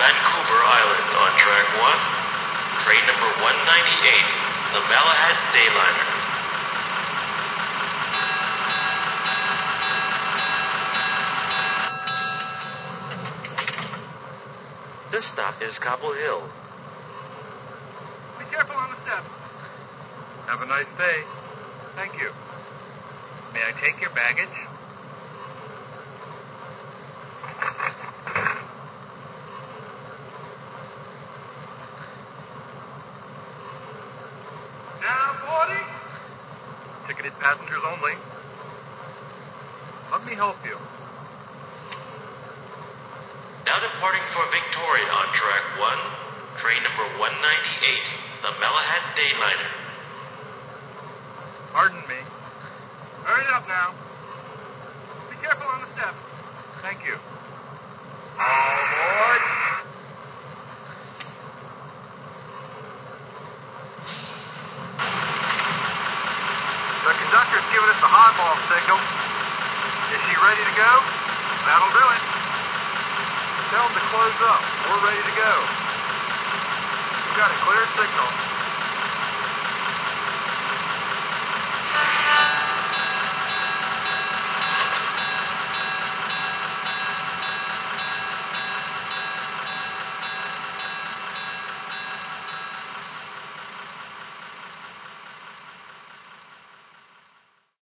Vancouver Island on track 1. Train number 198, the Malahat Dayliner. This stop is Cobble Hill. Be careful on the steps. Have a nice day. Thank you. May I take your baggage? Now boarding. Ticketed passengers only. Let me help you. Now departing for Victoria on track 1, train number 198, the Malahat Dayliner. Pardon me. Hurry up now. Be careful on the steps. Thank you. All aboard. The conductor's giving us the highball signal. Is she ready to go? That'll do it. Tell them to close up. We're ready to go. We've got a clear signal.